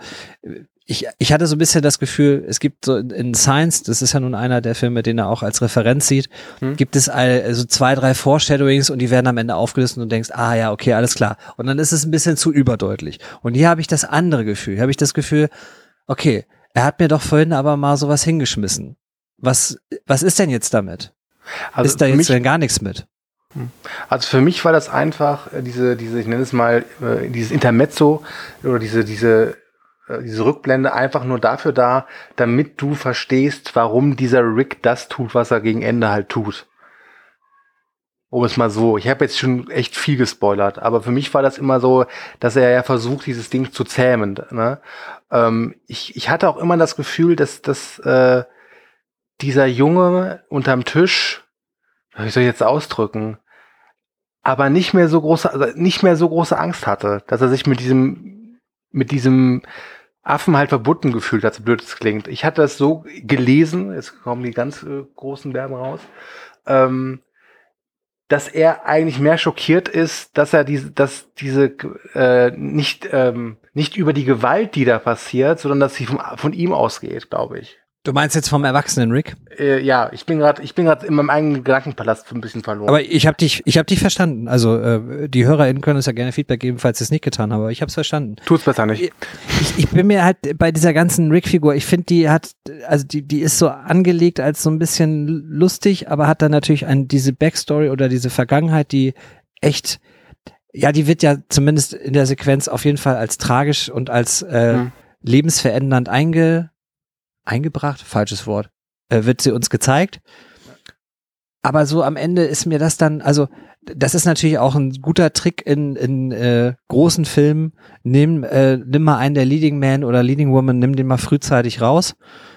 ich hatte so ein bisschen das Gefühl, es gibt so in Science, das ist ja nun einer der Filme, den er auch als Referenz sieht, gibt es also 2, 3 Foreshadowings und die werden am Ende aufgelistet und du denkst, ah ja, okay, alles klar. Und dann ist es ein bisschen zu überdeutlich. Und hier habe ich das andere Gefühl. Hier habe ich das Gefühl, okay, er hat mir doch vorhin aber mal sowas hingeschmissen. Was ist denn jetzt damit? Also ist da jetzt denn gar nichts mit? Also für mich war das einfach diese, ich nenne es mal, dieses Intermezzo oder diese Rückblende einfach nur dafür da, damit du verstehst, warum dieser Rick das tut, was er gegen Ende halt tut. Um es mal so, ich habe jetzt schon echt viel gespoilert, aber für mich war das immer so, dass er ja versucht, dieses Ding zu zähmen. Ne? Ich hatte auch immer das Gefühl, dass dieser Junge unterm Tisch, wie soll ich jetzt ausdrücken, aber nicht mehr so große Angst hatte, dass er sich mit diesem Affen halt verbunden gefühlt hat, so blöd es klingt. Ich hatte das so gelesen, jetzt kommen die ganz großen Verben raus, dass er eigentlich mehr schockiert ist, dass er nicht über die Gewalt, die da passiert, sondern dass sie von ihm ausgeht, glaube ich. Du meinst jetzt vom erwachsenen Rick? Ja, ich bin gerade in meinem eigenen Gedankenpalast ein bisschen verloren. Aber ich habe dich verstanden. Also die HörerInnen können uns ja gerne Feedback geben, falls sie es nicht getan haben, aber ich habe es verstanden. Tut's besser nicht. Ich bin mir halt bei dieser ganzen Rick-Figur, ich finde, die ist so angelegt als so ein bisschen lustig, aber hat dann natürlich diese Backstory oder diese Vergangenheit, die echt, ja, die wird ja zumindest in der Sequenz auf jeden Fall als tragisch und als lebensverändernd eingebracht, falsches Wort, wird sie uns gezeigt. Aber so am Ende ist mir das dann, also das ist natürlich auch ein guter Trick in großen Filmen. Nimm mal einen der Leading Man oder Leading Woman, nimm den mal frühzeitig raus.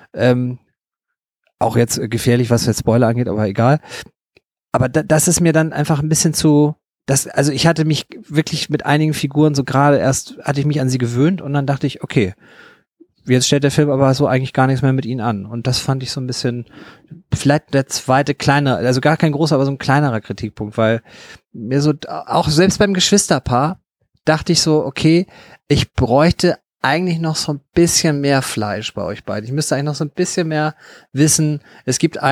Auch jetzt gefährlich, was jetzt Spoiler angeht, aber egal. Aber das ist mir dann einfach ein bisschen zu, also ich hatte mich wirklich mit einigen Figuren so gerade erst, hatte ich mich an sie gewöhnt und dann dachte ich, okay, jetzt stellt der Film aber so eigentlich gar nichts mehr mit ihnen an. Und das fand ich so ein bisschen, vielleicht der zweite kleine, also gar kein großer, aber so ein kleinerer Kritikpunkt, weil mir so, auch selbst beim Geschwisterpaar, dachte ich so, okay, ich bräuchte eigentlich noch so ein bisschen mehr Fleisch bei euch beiden. Ich müsste eigentlich noch so ein bisschen mehr wissen. Es gibt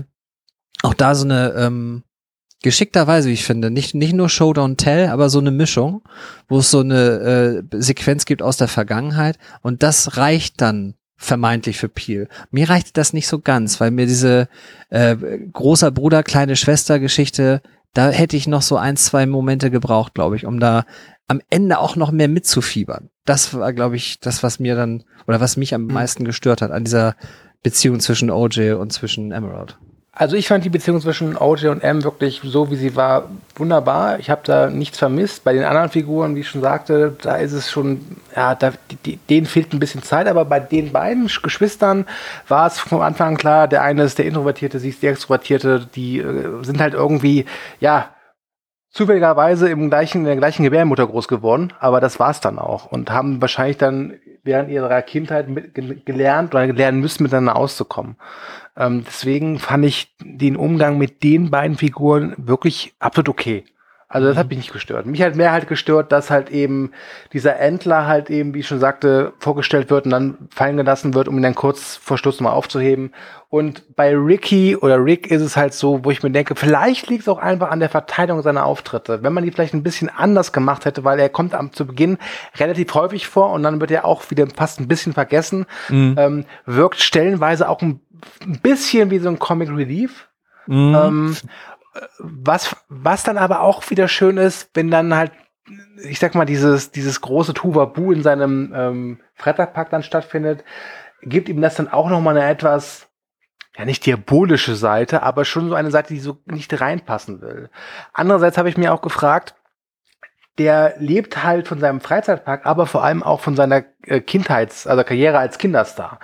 auch da so eine, geschickterweise, wie ich finde, nicht nur Show Don't Tell, aber so eine Mischung, wo es so eine Sequenz gibt aus der Vergangenheit und das reicht dann vermeintlich für Peele. Mir reicht das nicht so ganz, weil mir diese großer Bruder, kleine Schwester Geschichte, da hätte ich noch so 1-2 Momente gebraucht, glaube ich, um da am Ende auch noch mehr mitzufiebern. Das war, glaube ich, das, was mir dann, oder was mich am meisten gestört hat an dieser Beziehung zwischen OJ und zwischen Emerald. Also ich fand die Beziehung zwischen OJ und M wirklich so, wie sie war, wunderbar. Ich habe da nichts vermisst. Bei den anderen Figuren, wie ich schon sagte, da ist es schon, ja, denen fehlt ein bisschen Zeit. Aber bei den beiden Geschwistern war es von Anfang an klar, der eine ist der Introvertierte, sie ist die Extrovertierte. Die sind halt irgendwie, ja, zufälligerweise in der gleichen Gebärmutter groß geworden. Aber das war's dann auch. Und haben wahrscheinlich dann während ihrer Kindheit gelernt oder lernen müssen, miteinander auszukommen. Deswegen fand ich den Umgang mit den beiden Figuren wirklich absolut okay. Also das hat mich nicht gestört. Mich hat mehr gestört, dass halt eben dieser Entler halt eben, wie ich schon sagte, vorgestellt wird und dann fallen gelassen wird, um ihn dann kurz vor Schluss mal aufzuheben. Und bei Ricky oder Rick ist es halt so, wo ich mir denke, vielleicht liegt es auch einfach an der Verteilung seiner Auftritte. Wenn man die vielleicht ein bisschen anders gemacht hätte, weil er kommt zu Beginn relativ häufig vor und dann wird er auch wieder fast ein bisschen vergessen. Wirkt stellenweise auch ein bisschen wie so ein Comic Relief. Was dann aber auch wieder schön ist, wenn dann halt, ich sag mal, dieses große Tuvabu in seinem Freitagpark dann stattfindet, gibt ihm das dann auch nochmal eine etwas, ja nicht diabolische Seite, aber schon so eine Seite, die so nicht reinpassen will. Andererseits habe ich mir auch gefragt, der lebt halt von seinem Freizeitpark, aber vor allem auch von seiner Karriere als Kinderstar.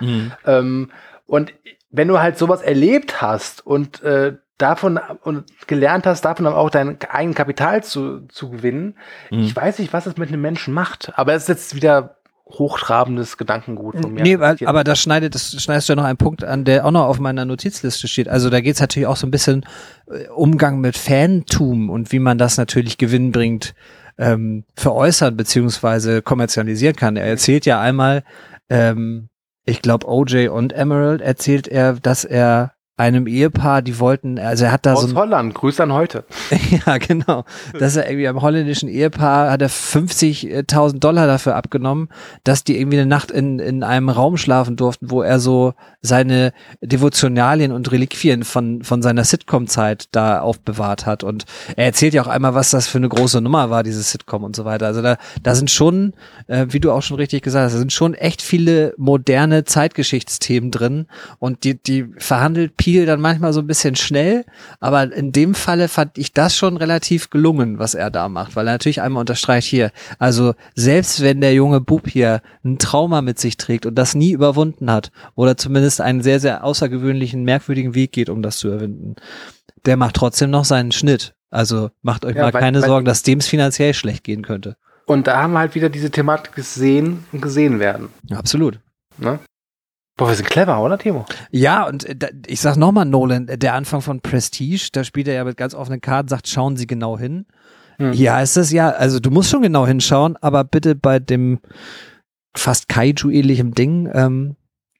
Und wenn du halt sowas erlebt hast und davon und gelernt hast, davon auch dein eigenes Kapital zu gewinnen, ich weiß nicht, was es mit einem Menschen macht. Aber es ist jetzt wieder hochtrabendes Gedankengut von mir. Nee, aber da schneidest du ja noch einen Punkt an, der auch noch auf meiner Notizliste steht. Also da geht es natürlich auch so ein bisschen Umgang mit Fantum und wie man das natürlich gewinnbringend veräußern bzw. kommerzialisieren kann. Er erzählt ja einmal, ich glaube OJ und Emerald erzählt er, dass er einem Ehepaar, die wollten, also er hat da aus Holland, Grüße an heute. Ja, genau. Dass er irgendwie am holländischen Ehepaar hat er $50.000 dafür abgenommen, dass die irgendwie eine Nacht in einem Raum schlafen durften, wo er so seine Devotionalien und Reliquien von seiner Sitcom-Zeit da aufbewahrt hat. Und er erzählt ja auch einmal, was das für eine große Nummer war, dieses Sitcom und so weiter. Also da sind schon, wie du auch schon richtig gesagt hast, da sind schon echt viele moderne Zeitgeschichtsthemen drin und die verhandelt Peele dann manchmal so ein bisschen schnell, aber in dem Falle fand ich das schon relativ gelungen, was er da macht, weil er natürlich einmal unterstreicht hier, also selbst wenn der junge Bub hier ein Trauma mit sich trägt und das nie überwunden hat oder zumindest einen sehr, sehr außergewöhnlichen, merkwürdigen Weg geht, um das zu überwinden, der macht trotzdem noch seinen Schnitt. Also macht euch mal keine Sorgen, dass dem es finanziell schlecht gehen könnte. Und da haben wir halt wieder diese Thematik gesehen und gesehen werden. Ja, absolut. Ne? Boah, wir sind clever, oder Timo? Ja, und ich sag nochmal, Nolan, der Anfang von Prestige, da spielt er ja mit ganz offenen Karten, sagt, schauen Sie genau hin. Hier heißt es ja, also du musst schon genau hinschauen, aber bitte bei dem fast Kaiju-ähnlichen Ding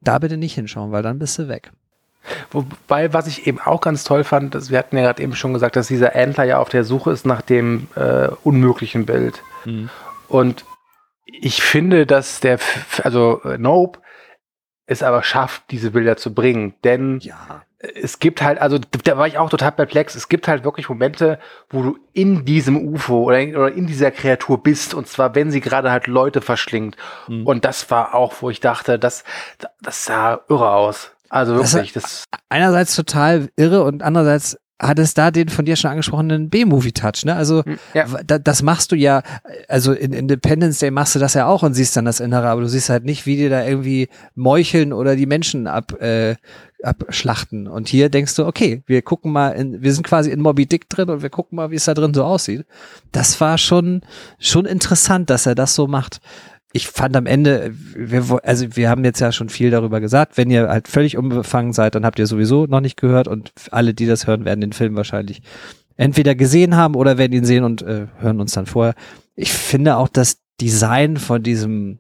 da bitte nicht hinschauen, weil dann bist du weg. Wobei, was ich eben auch ganz toll fand, wir hatten ja gerade eben schon gesagt, dass dieser Antler ja auf der Suche ist nach dem unmöglichen Bild. Mhm. Und ich finde, dass Nope es aber schafft, diese Bilder zu bringen. Denn es gibt halt, also da war ich auch total perplex, es gibt halt wirklich Momente, wo du in diesem UFO oder in dieser Kreatur bist, und zwar, wenn sie gerade halt Leute verschlingt. Mhm. Und das war auch, wo ich dachte, das sah irre aus. Also wirklich, das einerseits total irre und andererseits hat es da den von dir schon angesprochenen B-Movie-Touch, ne? Also das machst du ja, also in Independence Day machst du das ja auch und siehst dann das Innere, aber du siehst halt nicht, wie die da irgendwie meucheln oder die Menschen abschlachten. Und hier denkst du, okay, wir gucken mal, wir sind quasi in Moby Dick drin und wir gucken mal, wie es da drin so aussieht. Das war schon interessant, dass er das so macht. Ich fand am Ende, wir haben jetzt ja schon viel darüber gesagt, wenn ihr halt völlig unbefangen seid, dann habt ihr sowieso noch nicht gehört und alle, die das hören, werden den Film wahrscheinlich entweder gesehen haben oder werden ihn sehen und hören uns dann vorher. Ich finde auch das Design von diesem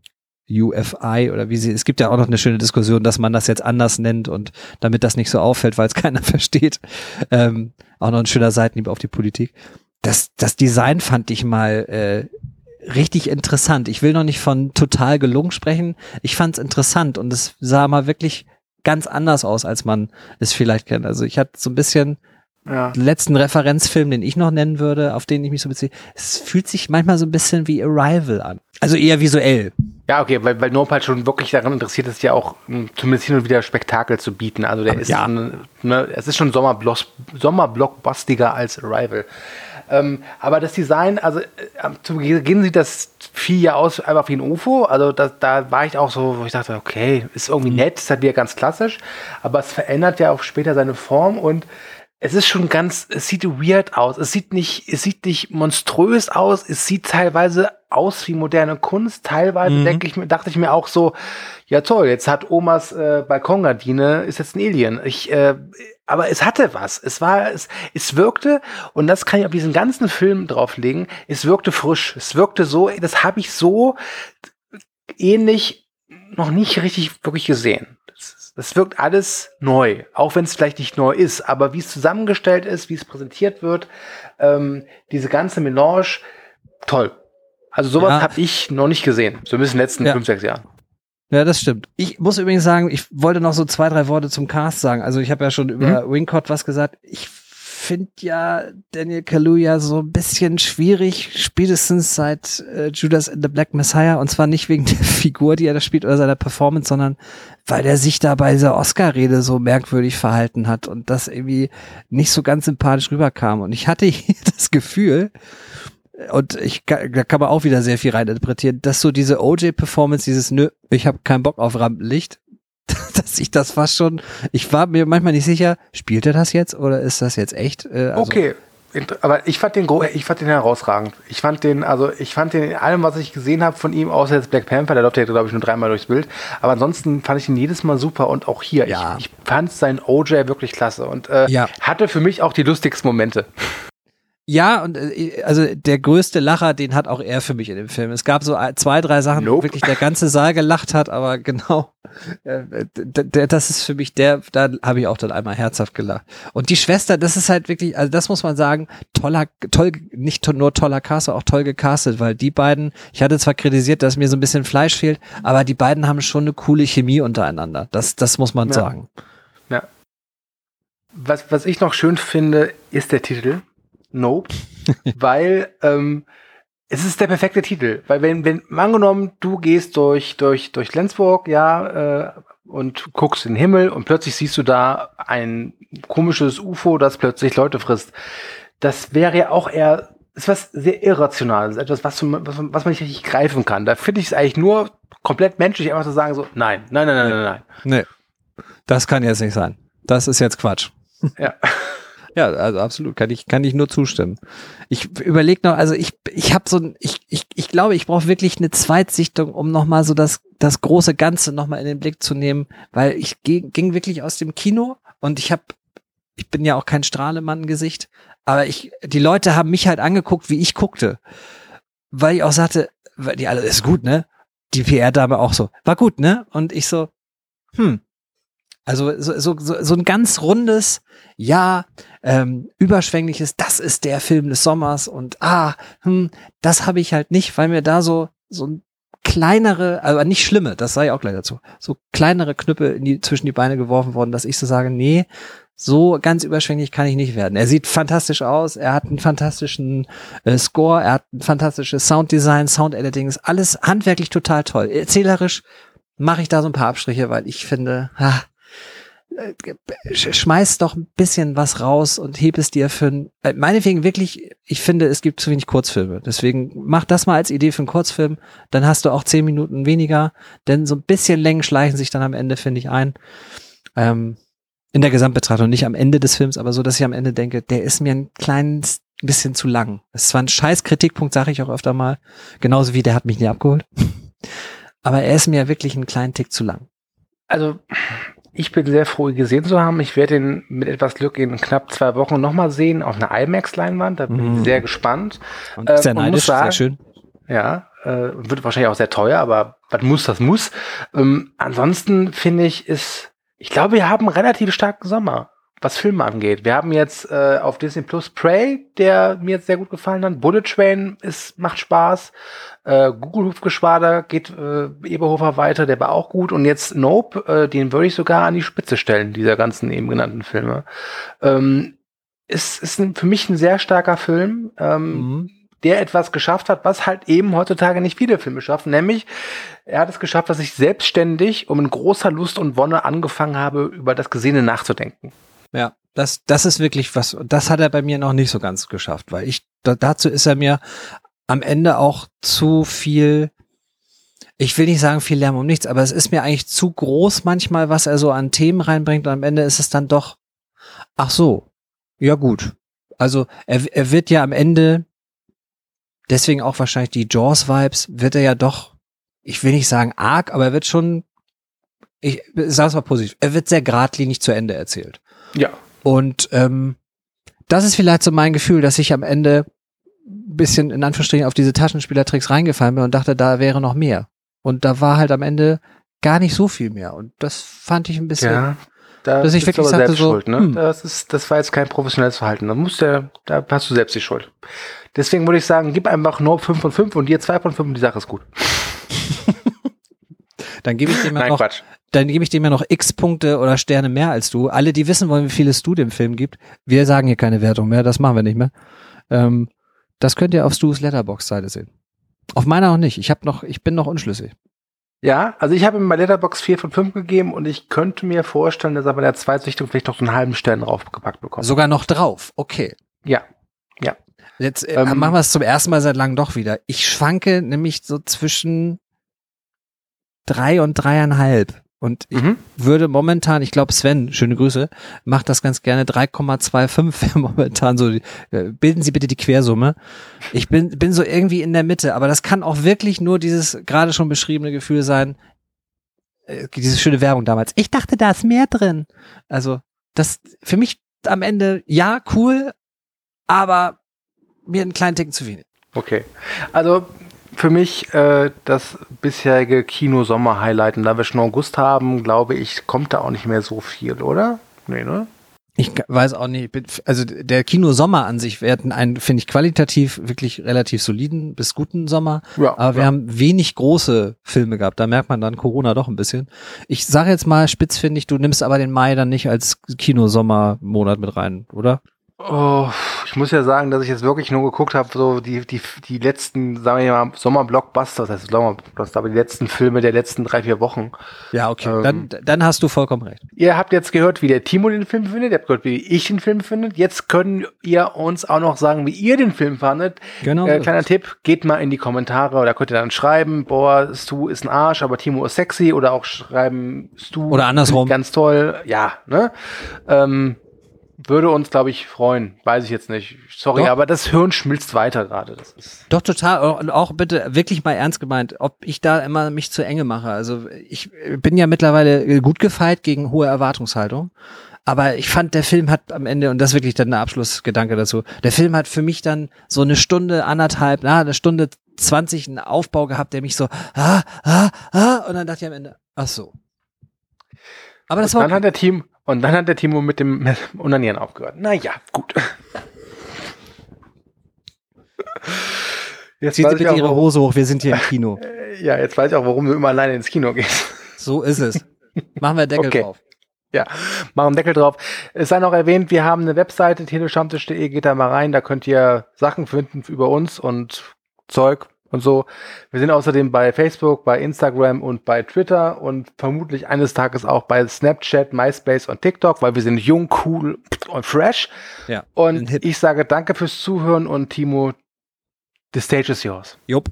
UFI oder es gibt ja auch noch eine schöne Diskussion, dass man das jetzt anders nennt und damit das nicht so auffällt, weil es keiner versteht. Auch noch ein schöner Seitenhieb auf die Politik. Das Design fand ich mal richtig interessant. Ich will noch nicht von total gelungen sprechen. Ich fand es interessant und es sah mal wirklich ganz anders aus, als man es vielleicht kennt. Also ich hatte so ein bisschen den letzten Referenzfilm, den ich noch nennen würde, auf den ich mich so beziehe. Es fühlt sich manchmal so ein bisschen wie Arrival an. Also eher visuell. Ja, okay, weil Nope halt schon wirklich daran interessiert ist, ja auch zumindest hin und wieder Spektakel zu bieten. Also der ist es ist schon Sommerblockbustiger als Arrival. Aber das Design, also zu Beginn sieht das Vieh ja aus einfach wie ein UFO. Also da war ich auch so, wo ich dachte, okay, ist irgendwie nett, ist halt wieder ganz klassisch. Aber es verändert ja auch später seine Form und es ist schon es sieht weird aus. Es sieht nicht monströs aus. Es sieht teilweise aus wie moderne Kunst. Teilweise dachte ich mir auch so, ja toll, jetzt hat Omas Balkongardine, ist jetzt ein Alien. Aber es hatte was. Es wirkte, und das kann ich auf diesen ganzen Film drauflegen, es wirkte frisch. Es wirkte so, das habe ich so ähnlich noch nicht richtig wirklich gesehen. Das wirkt alles neu, auch wenn es vielleicht nicht neu ist, aber wie es zusammengestellt ist, wie es präsentiert wird, diese ganze Melange, toll. Also sowas habe ich noch nicht gesehen, zumindest in den letzten 5-6 Jahren. Ja, das stimmt. Ich muss übrigens sagen, ich wollte noch so 2-3 Worte zum Cast sagen. Also ich habe ja schon über Wincott was gesagt. Ich finde ja Daniel Kaluuya so ein bisschen schwierig, spätestens seit Judas and the Black Messiah, und zwar nicht wegen der Figur, die er da spielt oder seiner Performance, sondern weil er sich da bei dieser Oscar-Rede so merkwürdig verhalten hat und das irgendwie nicht so ganz sympathisch rüberkam. Und ich hatte hier das Gefühl, und da kann man auch wieder sehr viel reininterpretieren, dass so diese OJ-Performance, dieses ich habe keinen Bock auf Rampenlicht, dass ich das fast schon, ich war mir manchmal nicht sicher, spielt er das jetzt oder ist das jetzt echt? Okay, aber ich fand den herausragend. Ich fand den in allem, was ich gesehen habe von ihm, außer jetzt Black Panther, der läuft ja, glaube ich, nur 3-mal durchs Bild, aber ansonsten fand ich ihn jedes Mal super und auch hier, ich fand seinen OJ wirklich klasse und hatte für mich auch die lustigsten Momente. Ja, und also der größte Lacher, den hat auch er für mich in dem Film. Es gab so 2-3 Sachen, wo wirklich der ganze Saal gelacht hat, aber genau, das ist für mich da habe ich auch dann einmal herzhaft gelacht. Und die Schwester, das ist halt wirklich, also das muss man sagen, nicht nur toller Cast, auch toll gecastet, weil die beiden, ich hatte zwar kritisiert, dass mir so ein bisschen Fleisch fehlt, aber die beiden haben schon eine coole Chemie untereinander. Das muss man sagen. Ja. Was ich noch schön finde, ist der Titel. Nope, weil es ist der perfekte Titel, weil wenn angenommen, du gehst durch Flensburg, und guckst in den Himmel und plötzlich siehst du da ein komisches UFO, das plötzlich Leute frisst. Das wäre ja auch eher ist was sehr Irrationales, etwas, was man nicht richtig greifen kann. Da finde ich es eigentlich nur komplett menschlich, einfach zu sagen so, nein. Nee, das kann jetzt nicht sein. Das ist jetzt Quatsch. Ja. Ja, also absolut, kann ich nur zustimmen. Ich überlege noch, also ich habe ich glaube, ich brauche wirklich eine Zweitsichtung, um nochmal so das große Ganze nochmal in den Blick zu nehmen, weil ich ging wirklich aus dem Kino und ich bin ja auch kein Strahlemann-Gesicht, aber die Leute haben mich halt angeguckt, wie ich guckte, weil ich auch sagte, weil die alle, ist gut, ne? Die PR-Dame auch so, war gut, ne? Und ich so, Also so ein ganz rundes, überschwängliches, das ist der Film des Sommers und das habe ich halt nicht, weil mir da so ein kleinere, aber nicht schlimme, das sei auch gleich dazu, so kleinere Knüppel zwischen die Beine geworfen worden, dass ich so sage, nee, so ganz überschwänglich kann ich nicht werden. Er sieht fantastisch aus, er hat einen fantastischen Score, er hat ein fantastisches Sounddesign, Soundediting, ist alles handwerklich total toll. Erzählerisch mache ich da so ein paar Abstriche, weil ich finde, schmeiß doch ein bisschen was raus und heb es dir meinetwegen wirklich, ich finde, es gibt zu wenig Kurzfilme. Deswegen mach das mal als Idee für einen Kurzfilm, dann hast du auch 10 Minuten weniger, denn so ein bisschen Längen schleichen sich dann am Ende, finde ich, ein. In der Gesamtbetrachtung, nicht am Ende des Films, aber so, dass ich am Ende denke, der ist mir ein kleines bisschen zu lang. Das ist zwar ein scheiß Kritikpunkt, sage ich auch öfter mal, genauso wie der hat mich nie abgeholt, aber er ist mir wirklich einen kleinen Tick zu lang. Also, ich bin sehr froh, ihn gesehen zu haben. Ich werde ihn mit etwas Glück in knapp 2 Wochen nochmal sehen, auf einer IMAX-Leinwand. Da bin ich sehr gespannt. Und sehr neidisch, sehr schön. Ja, wird wahrscheinlich auch sehr teuer, aber was muss, das muss. Ansonsten finde ich, ich glaube, wir haben einen relativ starken Sommer, was Filme angeht. Wir haben jetzt auf Disney Plus Prey, der mir jetzt sehr gut gefallen hat. Bullet Train macht Spaß. Google Hufgeschwader geht Eberhofer weiter, der war auch gut. Und jetzt Nope, den würde ich sogar an die Spitze stellen, dieser ganzen eben genannten Filme. Ist für mich ein sehr starker Film, der etwas geschafft hat, was halt eben heutzutage nicht viele Filme schaffen. Nämlich, er hat es geschafft, dass ich selbstständig in großer Lust und Wonne angefangen habe, über das Gesehene nachzudenken. Ja, das ist wirklich was, das hat er bei mir noch nicht so ganz geschafft, weil dazu ist er mir am Ende auch zu viel, ich will nicht sagen viel Lärm um nichts, aber es ist mir eigentlich zu groß manchmal, was er so an Themen reinbringt und am Ende ist es dann doch, ach so, ja gut. Also er wird ja am Ende, deswegen auch wahrscheinlich die Jaws-Vibes, wird er ja doch, ich will nicht sagen arg, aber er wird schon, ich sage es mal positiv, er wird sehr geradlinig zu Ende erzählt. Ja. Und das ist vielleicht so mein Gefühl, dass ich am Ende ein bisschen in Anführungsstrichen auf diese Taschenspielertricks reingefallen bin und dachte, da wäre noch mehr. Und da war halt am Ende gar nicht so viel mehr. Und das fand ich ein bisschen, dass ich wirklich sagte so, schuld, ne? Das war jetzt kein professionelles Verhalten. Da hast du selbst die Schuld. Deswegen würde ich sagen, gib einfach nur 5 von 5 und dir 2 von 5 und die Sache ist gut. Dann gebe ich dem Nein, noch, Quatsch. Dann gebe ich dem ja noch X Punkte oder Sterne mehr als du. Alle, die wissen wollen, wie viel es du dem Film gibt, wir sagen hier keine Wertung mehr, das machen wir nicht mehr. Das könnt ihr auf Stu's Letterboxd-Seite sehen. Auf meiner auch nicht. Ich bin noch unschlüssig. Ja, also ich habe ihm bei Letterboxd 4 von 5 gegeben und ich könnte mir vorstellen, dass er bei der Zweitsichtung vielleicht noch so einen halben Stern draufgepackt bekommt. Sogar noch drauf, okay. Ja. Jetzt machen wir es zum ersten Mal seit langem doch wieder. Ich schwanke nämlich so zwischen 3 und 3,5. Und ich würde momentan, ich glaube Sven, schöne Grüße, macht das ganz gerne, 3,25 momentan so, bilden Sie bitte die Quersumme. Ich bin so irgendwie in der Mitte, aber das kann auch wirklich nur dieses gerade schon beschriebene Gefühl sein, diese schöne Werbung damals. Ich dachte, da ist mehr drin. Also das für mich am Ende, ja, cool, aber mir einen kleinen Ticken zu wenig. Okay, also für mich das bisherige Kino-Sommer-Highlight, und da wir schon August haben, glaube ich, kommt da auch nicht mehr so viel, oder? Nee, ne? Ich weiß auch nicht. Also der Kino-Sommer an sich, wir hatten einen, finde ich, qualitativ wirklich relativ soliden bis guten Sommer. Ja, aber wir haben wenig große Filme gehabt. Da merkt man dann Corona doch ein bisschen. Ich sage jetzt mal spitz, finde ich, du nimmst aber den Mai dann nicht als Kino-Sommer-Monat mit rein, oder? Oh, ich muss ja sagen, dass ich jetzt wirklich nur geguckt habe, so die letzten, sagen wir mal, Sommer-Blockbuster, das heißt Sommer-Blockbuster, aber die letzten Filme der letzten 3-4 Wochen. Ja, okay, dann hast du vollkommen recht. Ihr habt jetzt gehört, wie der Timo den Film findet, ihr habt gehört, wie ich den Film finde. Jetzt können ihr uns auch noch sagen, wie ihr den Film fandet. Genau. Kleiner Tipp, geht mal in die Kommentare, oder könnt ihr dann schreiben, boah, Stu ist ein Arsch, aber Timo ist sexy, oder auch schreiben, Stu oder andersrum. Ganz toll, ja, ne? Würde uns, glaube ich, freuen. Weiß ich jetzt nicht. Sorry, doch. Aber das Hirn schmilzt weiter gerade. Doch, total. Und auch bitte wirklich mal ernst gemeint, ob ich da immer mich zu enge mache. Also ich bin ja mittlerweile gut gefeit gegen hohe Erwartungshaltung. Aber ich fand, der Film hat am Ende, und das ist wirklich dann der Abschlussgedanke dazu, der Film hat für mich dann so eine Stunde, anderthalb, eine Stunde 20 einen Aufbau gehabt, der mich so, und dann dachte ich am Ende, ach so. Aber das Und war dann hat der Timo mit dem Onanieren aufgehört. Naja, gut. Jetzt Ziehen Sie weiß ich bitte auch, Ihre Hose hoch, wir sind hier im Kino. Ja, jetzt weiß ich auch, warum du immer alleine ins Kino gehst. So ist es. Machen wir Deckel drauf. Ja, machen Deckel drauf. Es sei noch erwähnt, wir haben eine Webseite, telestammtisch.de, geht da mal rein, da könnt ihr Sachen finden über uns und Zeug und so. Wir sind außerdem bei Facebook, bei Instagram und bei Twitter und vermutlich eines Tages auch bei Snapchat, MySpace und TikTok, weil wir sind jung, cool und fresh. Ja, und ich sage danke fürs Zuhören und Timo, the stage is yours. Jupp.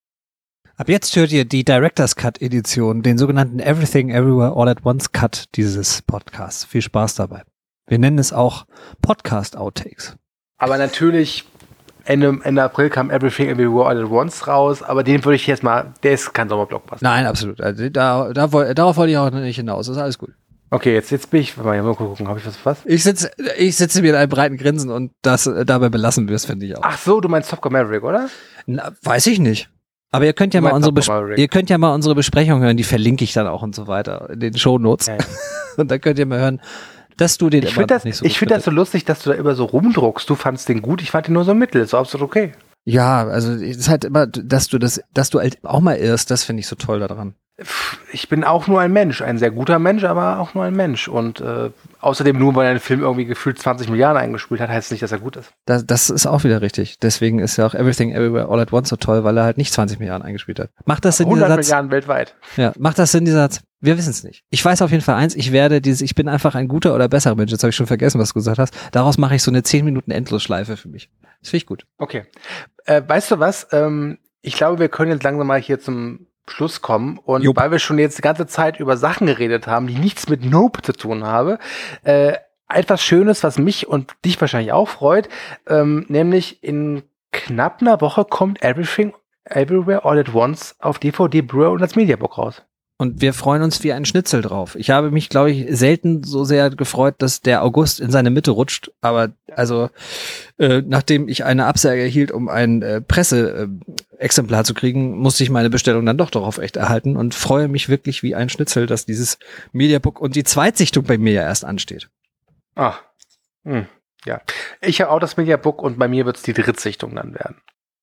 Ab jetzt hört ihr die Director's Cut Edition, den sogenannten Everything Everywhere All at Once Cut dieses Podcasts. Viel Spaß dabei. Wir nennen es auch Podcast Outtakes. Aber natürlich, Ende April kam Everything Everywhere All at Once raus, aber den würde ich jetzt mal, der ist kein Sommerblockbuster. Nein, absolut. Also darauf wollte ich auch nicht hinaus. Das ist alles gut. Okay, jetzt bin ich, mal gucken, habe ich was? Ich sitze mir in einem breiten Grinsen und das dabei belassen wir es, finde ich auch. Ach so, du meinst Top Gun Maverick, oder? Na, weiß ich nicht. Aber ihr könnt ja mal unsere Besprechung hören, die verlinke ich dann auch und so weiter in den Shownotes. Ja. Und dann könnt ihr mal hören, dass du den nicht so gut Ich finde das so lustig, dass du da immer so rumdruckst. Du fandst den gut, ich fand den nur so mittel. Ist absolut okay. Ja, also es ist halt immer, dass du halt auch mal irrst, das finde ich so toll daran. Ich bin auch nur ein Mensch, ein sehr guter Mensch, aber auch nur ein Mensch. Und außerdem nur, weil ein Film irgendwie gefühlt 20 Milliarden eingespielt hat, heißt nicht, dass er gut ist. Das ist auch wieder richtig. Deswegen ist ja auch Everything Everywhere All at Once so toll, weil er halt nicht 20 Milliarden eingespielt hat. Macht das Sinn, dieser Satz? 100 Milliarden weltweit. Ja, macht das Sinn, dieser Satz? Wir wissen es nicht. Ich weiß auf jeden Fall eins, ich bin einfach ein guter oder besserer Mensch. Jetzt habe ich schon vergessen, was du gesagt hast. Daraus mache ich so eine 10 Minuten Endlosschleife für mich. Das finde ich gut. Okay. Weißt du was? Ich glaube, wir können jetzt langsam mal hier zum Schluss kommen. Und weil wir schon jetzt die ganze Zeit über Sachen geredet haben, die nichts mit Nope zu tun haben, etwas Schönes, was mich und dich wahrscheinlich auch freut, nämlich in knapp einer Woche kommt Everything Everywhere All at Once auf DVD, Blu-ray und als Mediabook raus. Und wir freuen uns wie ein Schnitzel drauf. Ich habe mich, glaube ich, selten so sehr gefreut, dass der August in seine Mitte rutscht. Aber nachdem ich eine Absage erhielt, um ein Presseexemplar zu kriegen, musste ich meine Bestellung dann doch darauf echt erhalten und freue mich wirklich wie ein Schnitzel, dass dieses Mediabook und die Zweitsichtung bei mir ja erst ansteht. Ja. Ich habe auch das Mediabook und bei mir wird es die Drittsichtung dann werden.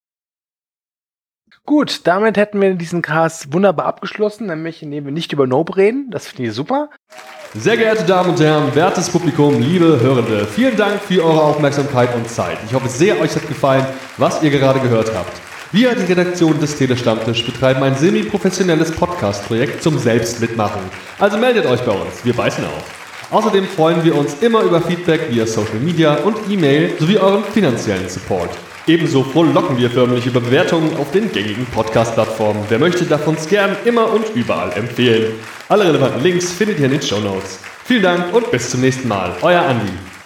Gut, damit hätten wir diesen Cast wunderbar abgeschlossen, nämlich indem wir nicht über Nope reden. Das finde ich super. Sehr geehrte Damen und Herren, wertes Publikum, liebe Hörende, vielen Dank für eure Aufmerksamkeit und Zeit. Ich hoffe sehr, euch hat gefallen, was ihr gerade gehört habt. Wir, die Redaktion des Telestammtisch, betreiben ein semi-professionelles Podcast-Projekt zum Selbstmitmachen. Also meldet euch bei uns, wir beißen auf. Außerdem freuen wir uns immer über Feedback via Social Media und E-Mail sowie euren finanziellen Support. Ebenso frohlocken wir förmlich über Bewertungen auf den gängigen Podcast-Plattformen. Wer möchte, darf uns gern immer und überall empfehlen. Alle relevanten Links findet ihr in den Shownotes. Vielen Dank und bis zum nächsten Mal. Euer Andi.